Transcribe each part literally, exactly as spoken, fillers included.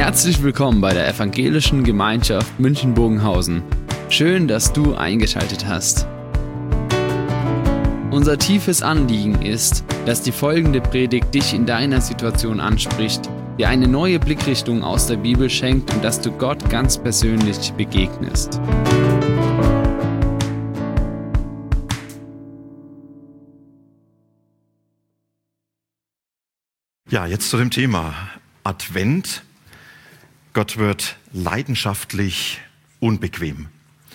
Herzlich willkommen bei der Evangelischen Gemeinschaft München-Bogenhausen. Schön, dass du eingeschaltet hast. Unser tiefes Anliegen ist, dass die folgende Predigt dich in deiner Situation anspricht, dir eine neue Blickrichtung aus der Bibel schenkt und dass du Gott ganz persönlich begegnest. Ja, jetzt zu dem Thema Advent. Gott wird leidenschaftlich unbequem.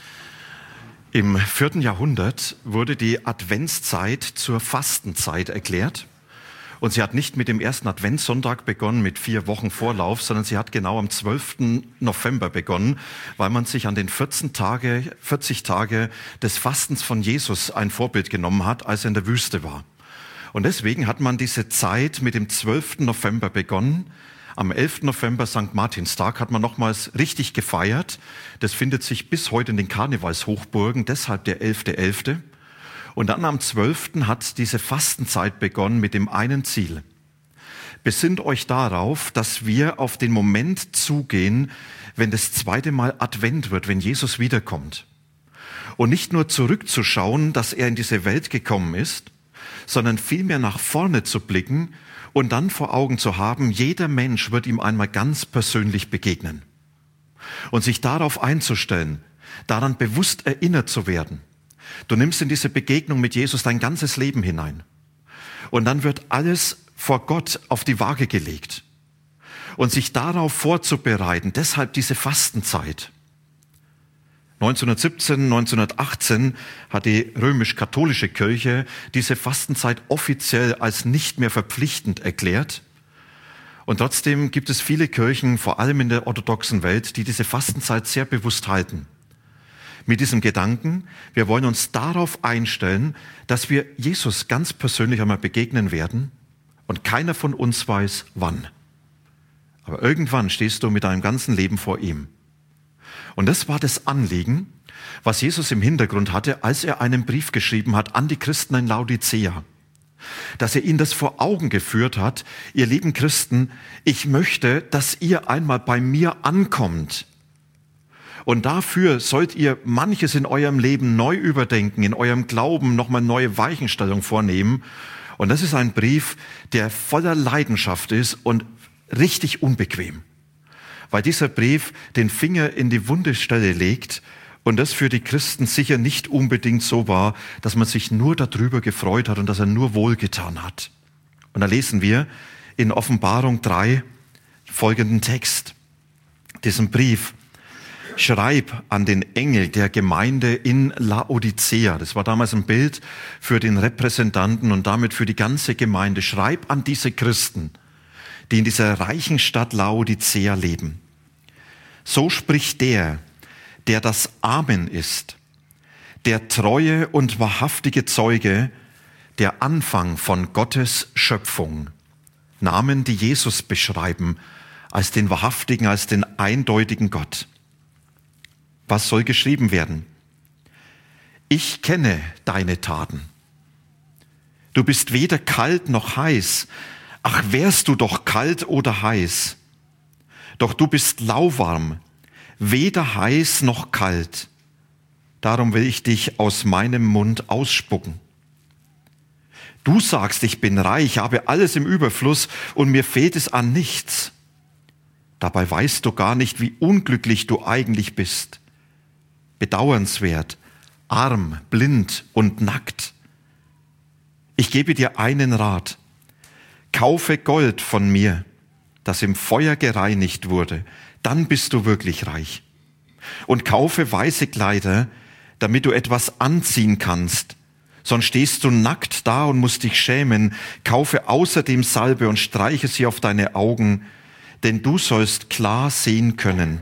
Im vierten Jahrhundert wurde die Adventszeit zur Fastenzeit erklärt. Und sie hat nicht mit dem ersten Adventssonntag begonnen, mit vier Wochen Vorlauf, sondern sie hat genau am zwölften November begonnen, weil man sich an den vierzig Tage, vierzig Tage des Fastens von Jesus ein Vorbild genommen hat, als er in der Wüste war. Und deswegen hat man diese Zeit mit dem zwölften November begonnen. Am elften November, Sankt Martinstag, hat man nochmals richtig gefeiert. Das findet sich bis heute in den Karnevalshochburgen, deshalb der elfte elfte Und dann am zwölften hat diese Fastenzeit begonnen mit dem einen Ziel. Besinnt euch darauf, dass wir auf den Moment zugehen, wenn das zweite Mal Advent wird, wenn Jesus wiederkommt. Und nicht nur zurückzuschauen, dass er in diese Welt gekommen ist, sondern vielmehr nach vorne zu blicken und dann vor Augen zu haben, jeder Mensch wird ihm einmal ganz persönlich begegnen. Und sich darauf einzustellen, daran bewusst erinnert zu werden. Du nimmst in diese Begegnung mit Jesus dein ganzes Leben hinein. Und dann wird alles vor Gott auf die Waage gelegt. Und sich darauf vorzubereiten, deshalb diese Fastenzeit. neunzehnhundertsiebzehn, neunzehnhundertachtzehn hat die römisch-katholische Kirche diese Fastenzeit offiziell als nicht mehr verpflichtend erklärt. Und trotzdem gibt es viele Kirchen, vor allem in der orthodoxen Welt, die diese Fastenzeit sehr bewusst halten. Mit diesem Gedanken, wir wollen uns darauf einstellen, dass wir Jesus ganz persönlich einmal begegnen werden und keiner von uns weiß, wann. Aber irgendwann stehst du mit deinem ganzen Leben vor ihm. Und das war das Anliegen, was Jesus im Hintergrund hatte, als er einen Brief geschrieben hat an die Christen in Laodicea. Dass er ihnen das vor Augen geführt hat, ihr lieben Christen, ich möchte, dass ihr einmal bei mir ankommt. Und dafür sollt ihr manches in eurem Leben neu überdenken, in eurem Glauben nochmal neue Weichenstellung vornehmen. Und das ist ein Brief, der voller Leidenschaft ist und richtig unbequem. Weil dieser Brief den Finger in die wunde Stelle legt und das für die Christen sicher nicht unbedingt so war, dass man sich nur darüber gefreut hat und dass er nur wohlgetan hat. Und da lesen wir in Offenbarung drei folgenden Text, diesen Brief. Schreib an den Engel der Gemeinde in Laodicea. Das war damals ein Bild für den Repräsentanten und damit für die ganze Gemeinde. Schreib an diese Christen, die in dieser reichen Stadt Laodicea leben. So spricht der, der das Amen ist, der treue und wahrhaftige Zeuge, der Anfang von Gottes Schöpfung. Namen, die Jesus beschreiben, als den wahrhaftigen, als den eindeutigen Gott. Was soll geschrieben werden? Ich kenne deine Taten. Du bist weder kalt noch heiß. Ach, wärst du doch kalt oder heiß. Doch du bist lauwarm, weder heiß noch kalt. Darum will ich dich aus meinem Mund ausspucken. Du sagst, ich bin reich, habe alles im Überfluss und mir fehlt es an nichts. Dabei weißt du gar nicht, wie unglücklich du eigentlich bist. Bedauernswert, arm, blind und nackt. Ich gebe dir einen Rat. Kaufe Gold von mir, das im Feuer gereinigt wurde, dann bist du wirklich reich. Und kaufe weiße Kleider, damit du etwas anziehen kannst, sonst stehst du nackt da und musst dich schämen. Kaufe außerdem Salbe und streiche sie auf deine Augen, denn du sollst klar sehen können.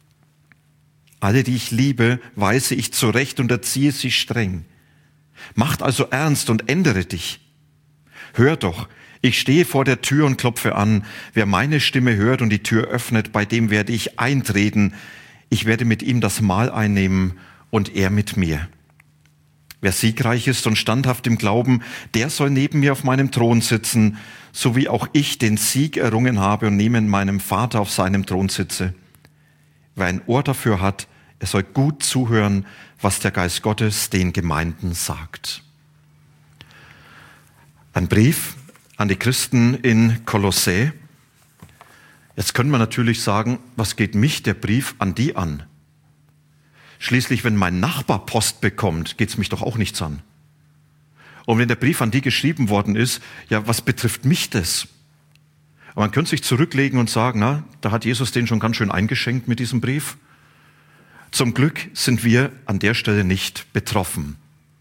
Alle, die ich liebe, weise ich zurecht und erziehe sie streng. Macht also ernst und ändere dich. Hör doch, ich stehe vor der Tür und klopfe an. Wer meine Stimme hört und die Tür öffnet, bei dem werde ich eintreten. Ich werde mit ihm das Mahl einnehmen und er mit mir. Wer siegreich ist und standhaft im Glauben, der soll neben mir auf meinem Thron sitzen, so wie auch ich den Sieg errungen habe und neben meinem Vater auf seinem Thron sitze. Wer ein Ohr dafür hat, er soll gut zuhören, was der Geist Gottes den Gemeinden sagt. Ein Brief an die Christen in Kolossä. Jetzt können wir natürlich sagen, was geht mich der Brief an die an? Schließlich, wenn mein Nachbar Post bekommt, geht es mich doch auch nichts an. Und wenn der Brief an die geschrieben worden ist, ja, was betrifft mich das? Aber man könnte sich zurücklegen und sagen, na, da hat Jesus den schon ganz schön eingeschenkt mit diesem Brief. Zum Glück sind wir an der Stelle nicht betroffen.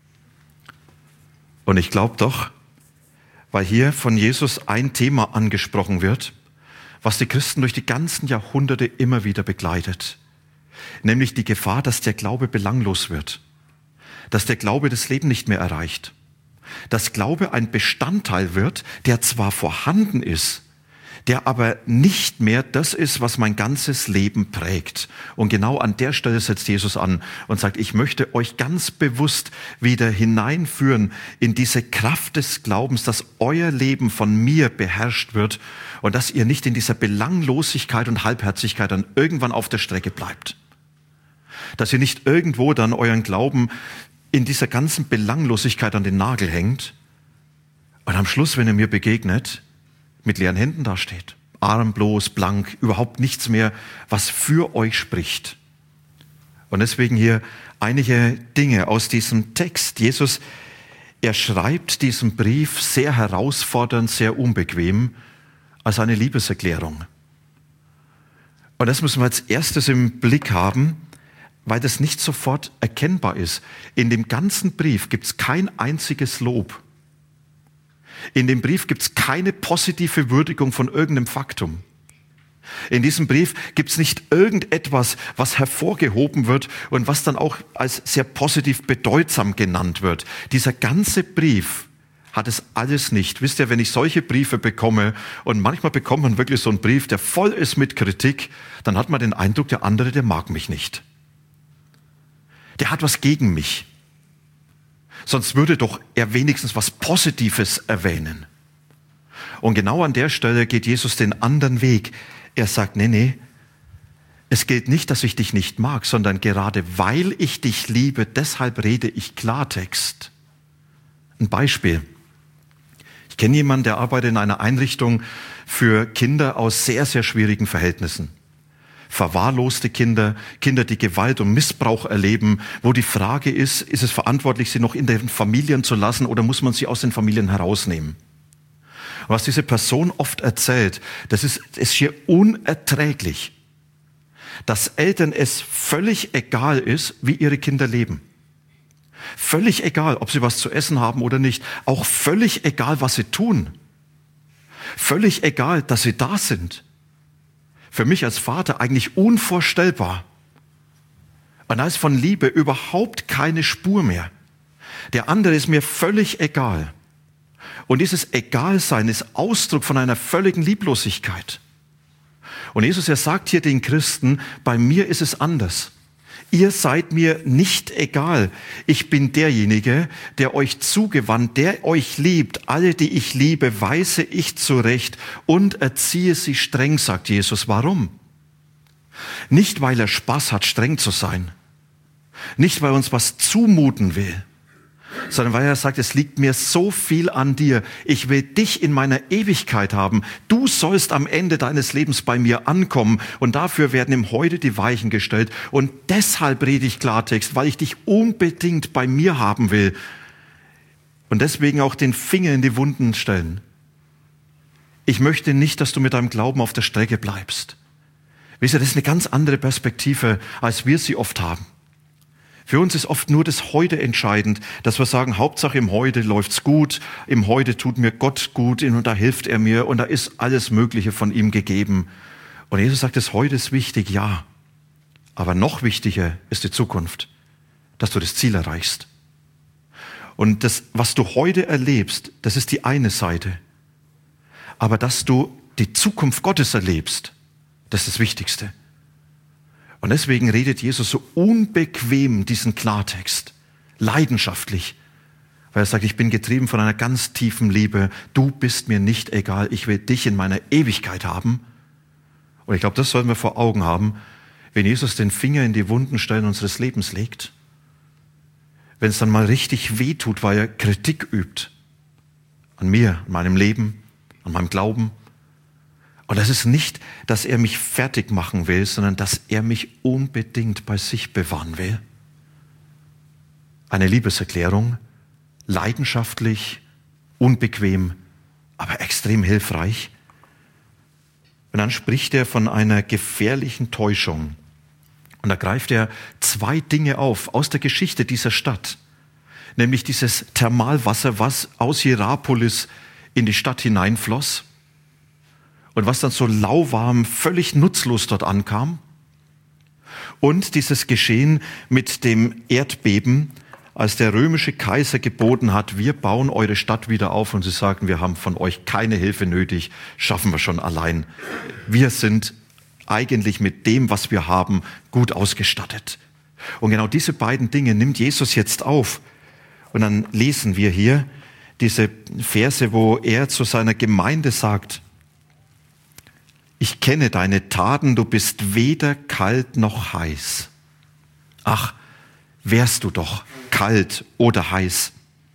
Und ich glaube doch, weil hier von Jesus ein Thema angesprochen wird, was die Christen durch die ganzen Jahrhunderte immer wieder begleitet. Nämlich die Gefahr, dass der Glaube belanglos wird. Dass der Glaube das Leben nicht mehr erreicht. Dass Glaube ein Bestandteil wird, der zwar vorhanden ist, der aber nicht mehr das ist, was mein ganzes Leben prägt. Und genau an der Stelle setzt Jesus an und sagt, ich möchte euch ganz bewusst wieder hineinführen in diese Kraft des Glaubens, dass euer Leben von mir beherrscht wird und dass ihr nicht in dieser Belanglosigkeit und Halbherzigkeit dann irgendwann auf der Strecke bleibt. Dass ihr nicht irgendwo dann euren Glauben in dieser ganzen Belanglosigkeit an den Nagel hängt und am Schluss, wenn ihr mir begegnet, mit leeren Händen dasteht, armlos, blank, überhaupt nichts mehr, was für euch spricht. Und deswegen hier einige Dinge aus diesem Text. Jesus, er schreibt diesen Brief sehr herausfordernd, sehr unbequem, als eine Liebeserklärung. Und das müssen wir als erstes im Blick haben, weil das nicht sofort erkennbar ist. In dem ganzen Brief gibt es kein einziges Lob. In dem Brief gibt es keine positive Würdigung von irgendeinem Faktum. In diesem Brief gibt es nicht irgendetwas, was hervorgehoben wird und was dann auch als sehr positiv bedeutsam genannt wird. Dieser ganze Brief hat es alles nicht. Wisst ihr, wenn ich solche Briefe bekomme und manchmal bekommt man wirklich so einen Brief, der voll ist mit Kritik, dann hat man den Eindruck, der andere, der mag mich nicht. Der hat was gegen mich. Sonst würde doch er wenigstens was Positives erwähnen. Und genau an der Stelle geht Jesus den anderen Weg. Er sagt, nee, nee, es gilt nicht, dass ich dich nicht mag, sondern gerade weil ich dich liebe, deshalb rede ich Klartext. Ein Beispiel. Ich kenne jemanden, der arbeitet in einer Einrichtung für Kinder aus sehr, sehr schwierigen Verhältnissen. Verwahrloste Kinder, Kinder, die Gewalt und Missbrauch erleben, wo die Frage ist, ist es verantwortlich, sie noch in den Familien zu lassen oder muss man sie aus den Familien herausnehmen? Und was diese Person oft erzählt, das ist, ist hier unerträglich, dass Eltern es völlig egal ist, wie ihre Kinder leben. Völlig egal, ob sie was zu essen haben oder nicht. Auch völlig egal, was sie tun. Völlig egal, dass sie da sind. Für mich als Vater eigentlich unvorstellbar. Und da ist von Liebe überhaupt keine Spur mehr. Der andere ist mir völlig egal. Und dieses Egalsein ist Ausdruck von einer völligen Lieblosigkeit. Und Jesus, er sagt hier den Christen, bei mir ist es anders. Ihr seid mir nicht egal. Ich bin derjenige, der euch zugewandt, der euch liebt. Alle, die ich liebe, weise ich zurecht und erziehe sie streng, sagt Jesus. Warum? Nicht, weil er Spaß hat, streng zu sein. Nicht, weil er uns was zumuten will, sondern weil er sagt, es liegt mir so viel an dir. Ich will dich in meiner Ewigkeit haben. Du sollst am Ende deines Lebens bei mir ankommen. Und dafür werden ihm heute die Weichen gestellt. Und deshalb rede ich Klartext, weil ich dich unbedingt bei mir haben will. Und deswegen auch den Finger in die Wunden stellen. Ich möchte nicht, dass du mit deinem Glauben auf der Strecke bleibst. Wisst ihr, das ist eine ganz andere Perspektive, als wir sie oft haben. Für uns ist oft nur das Heute entscheidend, dass wir sagen, Hauptsache im Heute läuft's gut, im Heute tut mir Gott gut und da hilft er mir und da ist alles Mögliche von ihm gegeben. Und Jesus sagt, das Heute ist wichtig, ja. Aber noch wichtiger ist die Zukunft, dass du das Ziel erreichst. Und das, was du heute erlebst, das ist die eine Seite. Aber dass du die Zukunft Gottes erlebst, das ist das Wichtigste. Und deswegen redet Jesus so unbequem diesen Klartext. leidenschaftlich, weil er sagt, ich bin getrieben von einer ganz tiefen Liebe. Du bist mir nicht egal, ich will dich in meiner Ewigkeit haben. Und ich glaube, das sollten wir vor Augen haben, wenn Jesus den Finger in die wunden Stellen unseres Lebens legt. Wenn es dann mal richtig wehtut, weil er Kritik übt. An mir, an meinem Leben, an meinem Glauben. Und das ist nicht, dass er mich fertig machen will, sondern dass er mich unbedingt bei sich bewahren will. Eine Liebeserklärung, leidenschaftlich, unbequem, aber extrem hilfreich. Und dann spricht er von einer gefährlichen Täuschung. Und da greift er zwei Dinge auf aus der Geschichte dieser Stadt. Nämlich dieses Thermalwasser, was aus Hierapolis in die Stadt hineinfloss und was dann so lauwarm, völlig nutzlos dort ankam. Und dieses Geschehen mit dem Erdbeben, als der römische Kaiser geboten hat, wir bauen eure Stadt wieder auf, und sie sagten, wir haben von euch keine Hilfe nötig, schaffen wir schon allein. Wir sind eigentlich mit dem, was wir haben, gut ausgestattet. Und genau diese beiden Dinge nimmt Jesus jetzt auf. Und dann lesen wir hier diese Verse, wo er zu seiner Gemeinde sagt, ich kenne deine Taten, du bist weder kalt noch heiß. Ach, wärst du doch kalt oder heiß.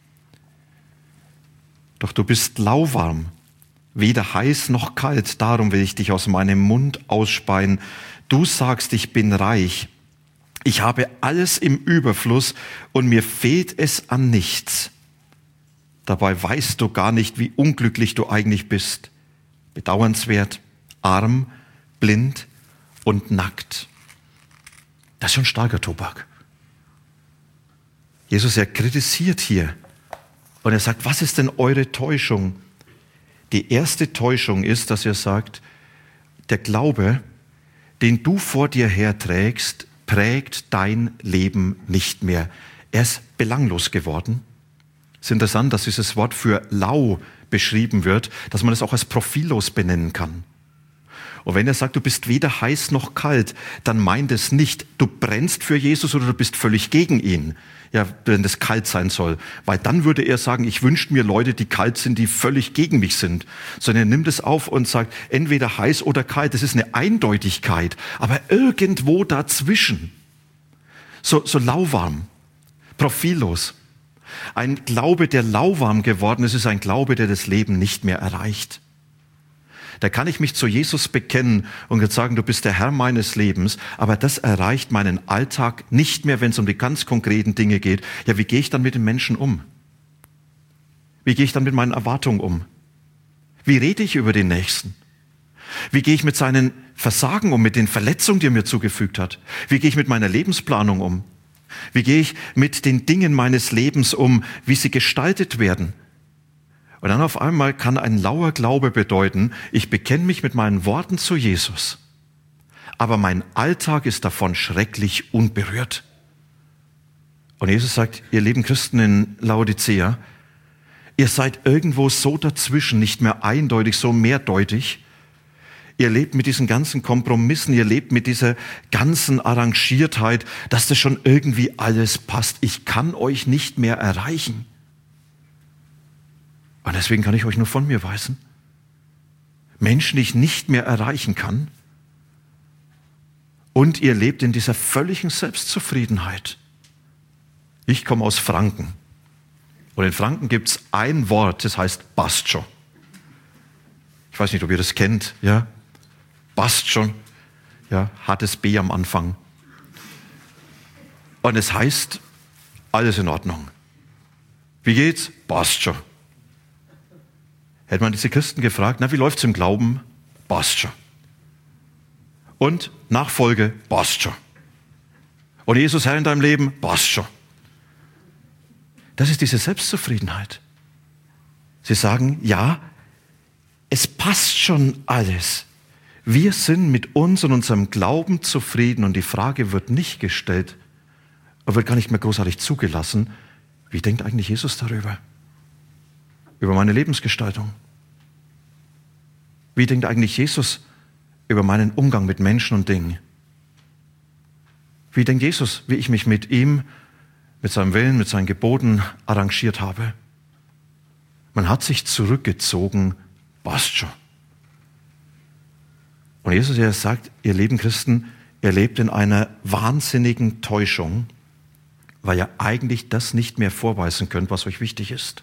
Doch du bist lauwarm, weder heiß noch kalt, darum will ich dich aus meinem Mund ausspeien. Du sagst, ich bin reich, ich habe alles im Überfluss und mir fehlt es an nichts. Dabei weißt du gar nicht, wie unglücklich du eigentlich bist. Bedauernswert, arm, blind und nackt. Das ist schon starker Tobak. Jesus, er kritisiert hier und er sagt, was ist denn eure Täuschung? Die erste Täuschung ist, dass er sagt, der Glaube, den du vor dir herträgst, prägt dein Leben nicht mehr. Er ist belanglos geworden. Es ist interessant, dass dieses Wort für lau beschrieben wird, dass man es auch als profillos benennen kann. Und wenn er sagt, du bist weder heiß noch kalt, dann meint es nicht, du brennst für Jesus oder du bist völlig gegen ihn, ja, wenn das kalt sein soll. Weil dann würde er sagen, ich wünsche mir Leute, die kalt sind, die völlig gegen mich sind. Sondern er nimmt es auf und sagt, entweder heiß oder kalt. Das ist eine Eindeutigkeit, aber irgendwo dazwischen. So, so lauwarm, profillos. Ein Glaube, der lauwarm geworden ist, ist ein Glaube, der das Leben nicht mehr erreicht. Da kann ich mich zu Jesus bekennen und jetzt sagen, du bist der Herr meines Lebens, aber das erreicht meinen Alltag nicht mehr, wenn es um die ganz konkreten Dinge geht. Ja, wie gehe ich dann mit den Menschen um? Wie gehe ich dann mit meinen Erwartungen um? Wie rede ich über den Nächsten? Wie gehe ich mit seinen Versagen um, mit den Verletzungen, die er mir zugefügt hat? Wie gehe ich mit meiner Lebensplanung um? Wie gehe ich mit den Dingen meines Lebens um, wie sie gestaltet werden? Und dann auf einmal kann ein lauer Glaube bedeuten, ich bekenne mich mit meinen Worten zu Jesus, aber mein Alltag ist davon schrecklich unberührt. Und Jesus sagt, ihr lieben Christen in Laodicea, ihr seid irgendwo so dazwischen, nicht mehr eindeutig, so mehrdeutig. Ihr lebt mit diesen ganzen Kompromissen, ihr lebt mit dieser ganzen Arrangiertheit, dass das schon irgendwie alles passt. Ich kann euch nicht mehr erreichen. Und deswegen kann ich euch nur von mir weisen. Menschen, die ich nicht mehr erreichen kann. Und ihr lebt in dieser völligen Selbstzufriedenheit. Ich komme aus Franken. Und in Franken gibt es ein Wort, das heißt passt schon. Ich weiß nicht, ob ihr das kennt. Ja, passt schon. Ja, hartes B am Anfang. Und es heißt, alles in Ordnung. Wie geht's? Passt schon. Hätte man diese Christen gefragt, na, wie läuft's im Glauben? Passt schon. Und Nachfolge? Passt schon. Und Jesus Herr in deinem Leben? Passt schon. Das ist diese Selbstzufriedenheit. Sie sagen, ja, es passt schon alles. Wir sind mit uns und unserem Glauben zufrieden und die Frage wird nicht gestellt, oder wird gar nicht mehr großartig zugelassen, wie denkt eigentlich Jesus darüber? Über meine Lebensgestaltung? Wie denkt eigentlich Jesus über meinen Umgang mit Menschen und Dingen? Wie denkt Jesus, wie ich mich mit ihm, mit seinem Willen, mit seinen Geboten arrangiert habe. Man hat sich zurückgezogen, passt schon. Und Jesus, der sagt, ihr lieben Christen, ihr lebt in einer wahnsinnigen Täuschung, weil ihr eigentlich das nicht mehr vorweisen könnt, was euch wichtig ist.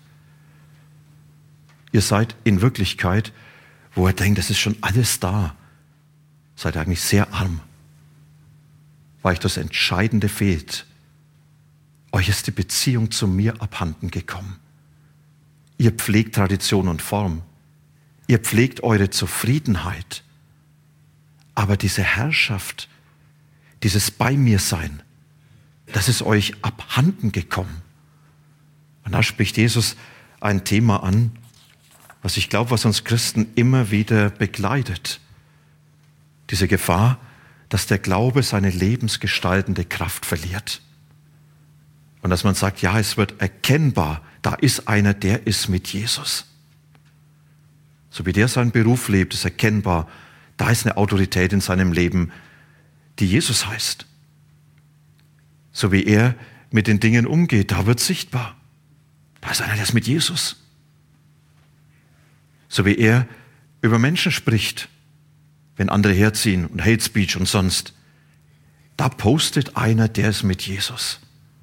Ihr seid in Wirklichkeit, wo ihr denkt, das ist schon alles da, seid ihr eigentlich sehr arm, weil euch das Entscheidende fehlt. Euch ist die Beziehung zu mir abhanden gekommen. Ihr pflegt Tradition und Form. Ihr pflegt eure Zufriedenheit. Aber diese Herrschaft, dieses Bei mir sein, das ist euch abhanden gekommen. Und da spricht Jesus ein Thema an, was ich glaube, was uns Christen immer wieder begleitet. Diese Gefahr, dass der Glaube seine lebensgestaltende Kraft verliert. Und dass man sagt, ja, es wird erkennbar, da ist einer, der ist mit Jesus. So wie der seinen Beruf lebt, ist erkennbar, da ist eine Autorität in seinem Leben, die Jesus heißt. So wie er mit den Dingen umgeht, da wird sichtbar. Da ist einer, der ist mit Jesus. So wie er über Menschen spricht, wenn andere herziehen und Hate Speech und sonst, da postet einer, der ist mit Jesus.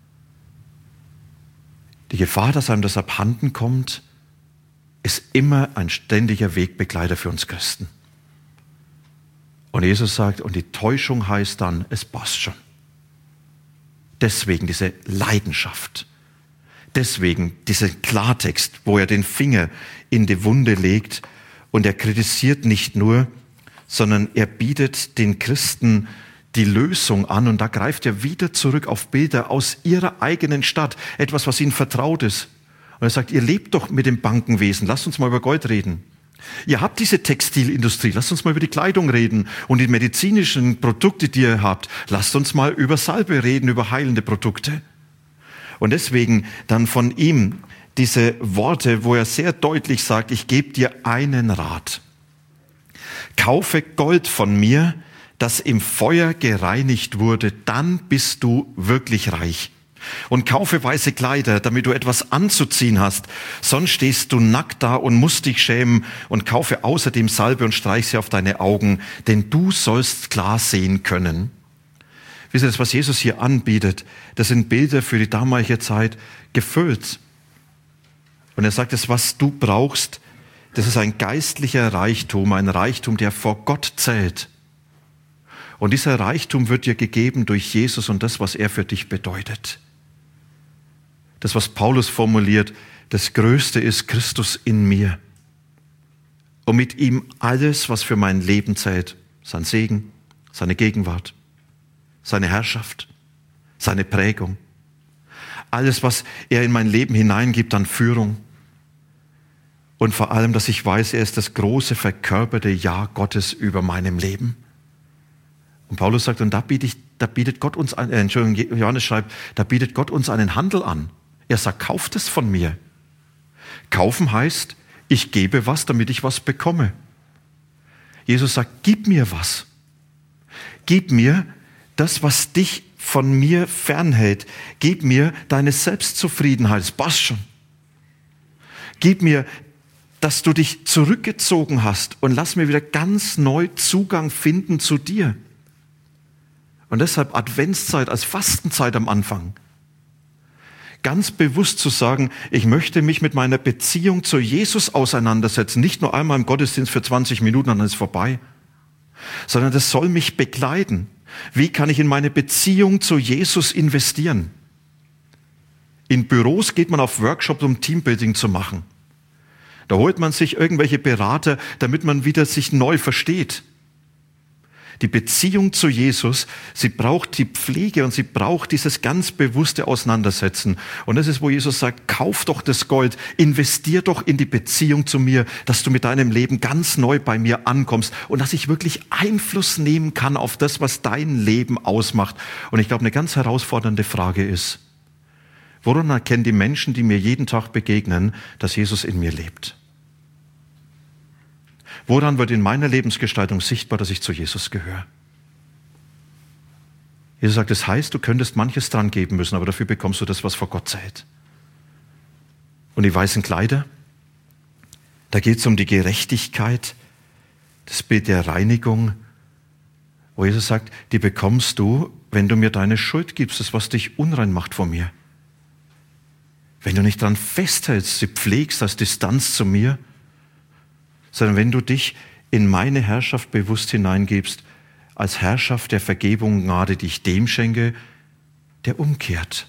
Die Gefahr, dass einem das abhanden kommt, ist immer ein ständiger Wegbegleiter für uns Christen. Und Jesus sagt, und die Täuschung heißt dann, es passt schon. Deswegen diese Leidenschaft. Deswegen diesen Klartext, wo er den Finger in die Wunde legt und er kritisiert nicht nur, sondern er bietet den Christen die Lösung an und da greift er wieder zurück auf Bilder aus ihrer eigenen Stadt, etwas, was ihnen vertraut ist. Und er sagt, ihr lebt doch mit dem Bankenwesen, lasst uns mal über Gold reden. Ihr habt diese Textilindustrie, lasst uns mal über die Kleidung reden und die medizinischen Produkte, die ihr habt, lasst uns mal über Salbe reden, über heilende Produkte. Und deswegen dann von ihm diese Worte, wo er sehr deutlich sagt, ich gebe dir einen Rat. Kaufe Gold von mir, das im Feuer gereinigt wurde, dann bist du wirklich reich. Und kaufe weiße Kleider, damit du etwas anzuziehen hast, sonst stehst du nackt da und musst dich schämen, und kaufe außerdem Salbe und streich sie auf deine Augen, denn du sollst klar sehen können. Wisst ihr, das, was Jesus hier anbietet, das sind Bilder für die damalige Zeit gefüllt. Und er sagt, das, was du brauchst, das ist ein geistlicher Reichtum, ein Reichtum, der vor Gott zählt. Und dieser Reichtum wird dir gegeben durch Jesus und das, was er für dich bedeutet. Das, was Paulus formuliert, das Größte ist Christus in mir. Und mit ihm alles, was für mein Leben zählt, sein Segen, seine Gegenwart, seine Herrschaft, seine Prägung, alles, was er in mein Leben hineingibt an Führung. Und vor allem, dass ich weiß, er ist das große, verkörperte Ja Gottes über meinem Leben. Und Paulus sagt, und da bietet, da bietet Gott uns, ein, äh, Entschuldigung, Johannes schreibt, da bietet Gott uns einen Handel an. Er sagt, kauft es von mir. Kaufen heißt, ich gebe was, damit ich was bekomme. Jesus sagt, gib mir was. Gib mir das, was dich von mir fernhält. Gib mir deine Selbstzufriedenheit. Das passt schon. Gib mir, dass du dich zurückgezogen hast und lass mir wieder ganz neu Zugang finden zu dir. Und deshalb Adventszeit als Fastenzeit am Anfang. Ganz bewusst zu sagen, ich möchte mich mit meiner Beziehung zu Jesus auseinandersetzen. Nicht nur einmal im Gottesdienst für zwanzig Minuten, dann ist es vorbei. Sondern das soll mich begleiten. Wie kann ich in meine Beziehung zu Jesus investieren? In Büros geht man auf Workshops, um Teambuilding zu machen. Da holt man sich irgendwelche Berater, damit man wieder sich neu versteht. Die Beziehung zu Jesus, sie braucht die Pflege und sie braucht dieses ganz bewusste Auseinandersetzen. Und das ist, wo Jesus sagt, kauf doch das Gold, investier doch in die Beziehung zu mir, dass du mit deinem Leben ganz neu bei mir ankommst und dass ich wirklich Einfluss nehmen kann auf das, was dein Leben ausmacht. Und ich glaube, eine ganz herausfordernde Frage ist, woran erkennen die Menschen, die mir jeden Tag begegnen, dass Jesus in mir lebt? Woran wird in meiner Lebensgestaltung sichtbar, dass ich zu Jesus gehöre? Jesus sagt, das heißt, du könntest manches dran geben müssen, aber dafür bekommst du das, was vor Gott zählt. Und die weißen Kleider, da geht es um die Gerechtigkeit, das Bild der Reinigung, wo Jesus sagt, die bekommst du, wenn du mir deine Schuld gibst, das, was dich unrein macht vor mir. Wenn du nicht dran festhältst, sie pflegst als Distanz zu mir, sondern wenn du dich in meine Herrschaft bewusst hineingibst, als Herrschaft der Vergebung Gnade, die ich dem schenke, der umkehrt.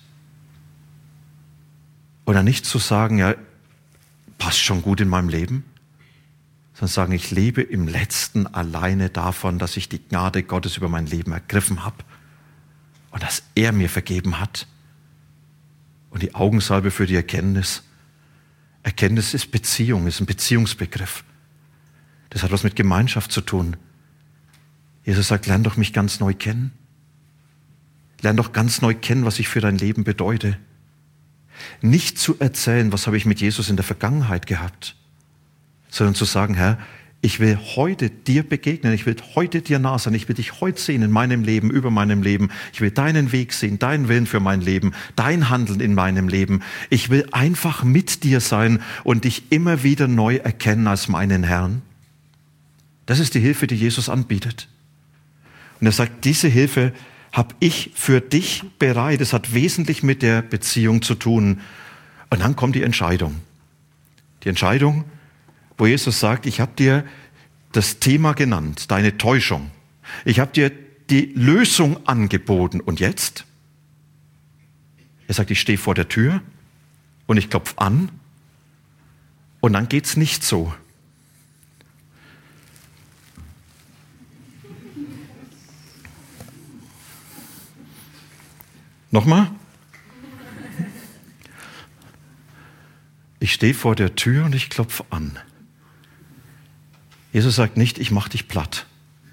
Oder nicht zu sagen, ja, passt schon gut in meinem Leben, sondern sagen, ich lebe im Letzten alleine davon, dass ich die Gnade Gottes über mein Leben ergriffen habe und dass er mir vergeben hat. Und die Augensalbe für die Erkenntnis. Erkenntnis ist Beziehung, ist ein Beziehungsbegriff. Das hat was mit Gemeinschaft zu tun. Jesus sagt, lern doch mich ganz neu kennen. Lern doch ganz neu kennen, was ich für dein Leben bedeute. Nicht zu erzählen, was habe ich mit Jesus in der Vergangenheit gehabt, sondern zu sagen, Herr, ich will heute dir begegnen, ich will heute dir nah sein, ich will dich heute sehen in meinem Leben, über meinem Leben. Ich will deinen Weg sehen, deinen Willen für mein Leben, dein Handeln in meinem Leben. Ich will einfach mit dir sein und dich immer wieder neu erkennen als meinen Herrn. Das ist die Hilfe, die Jesus anbietet. Und er sagt, diese Hilfe habe ich für dich bereit. Es hat wesentlich mit der Beziehung zu tun. Und dann kommt die Entscheidung. Die Entscheidung, wo Jesus sagt, ich habe dir das Thema genannt, deine Täuschung. Ich habe dir die Lösung angeboten. Und jetzt? Er sagt, ich stehe vor der Tür und ich klopfe an. Und dann geht's nicht so. Nochmal? Ich stehe vor der Tür und ich klopfe an. Jesus sagt nicht, ich mache dich platt.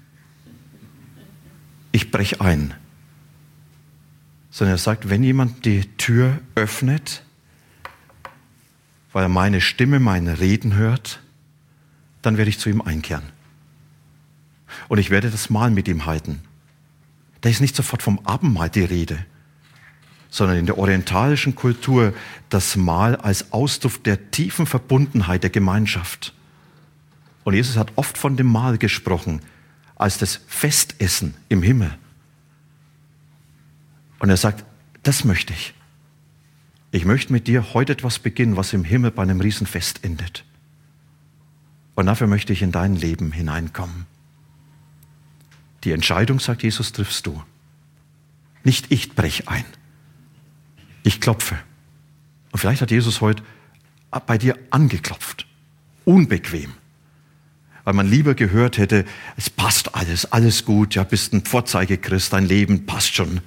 Ich breche ein. Sondern er sagt, wenn jemand die Tür öffnet, weil er meine Stimme, meine Reden hört, dann werde ich zu ihm einkehren. Und ich werde das Mahl mit ihm halten. Da ist nicht sofort vom Abendmahl die Rede, sondern in der orientalischen Kultur das Mahl als Ausdruck der tiefen Verbundenheit der Gemeinschaft. Und Jesus hat oft von dem Mahl gesprochen, als das Festessen im Himmel. Und er sagt, das möchte ich. Ich möchte mit dir heute etwas beginnen, was im Himmel bei einem Riesenfest endet. Und dafür möchte ich in dein Leben hineinkommen. Die Entscheidung, sagt Jesus, triffst du. Nicht ich brech ein. Ich klopfe. Und vielleicht hat Jesus heute bei dir angeklopft. Unbequem. Weil man lieber gehört hätte, es passt alles, alles gut, ja, bist ein Vorzeigechrist, dein Leben passt schon.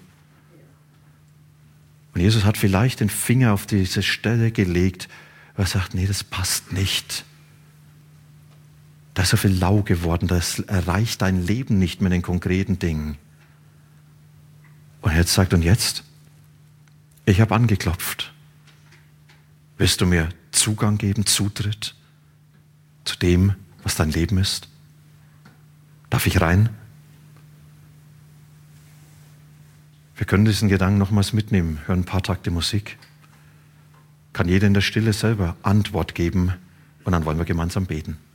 Und Jesus hat vielleicht den Finger auf diese Stelle gelegt, wo er sagt, nee, das passt nicht. Da ist so viel lau geworden, das erreicht dein Leben nicht mit den konkreten Dingen. Und jetzt sagt, und jetzt? Ich habe angeklopft. Willst du mir Zugang geben, Zutritt zu dem, was dein Leben ist? Darf ich rein? Wir können diesen Gedanken nochmals mitnehmen, hören ein paar Takte Musik. Kann jeder in der Stille selber Antwort geben und dann wollen wir gemeinsam beten.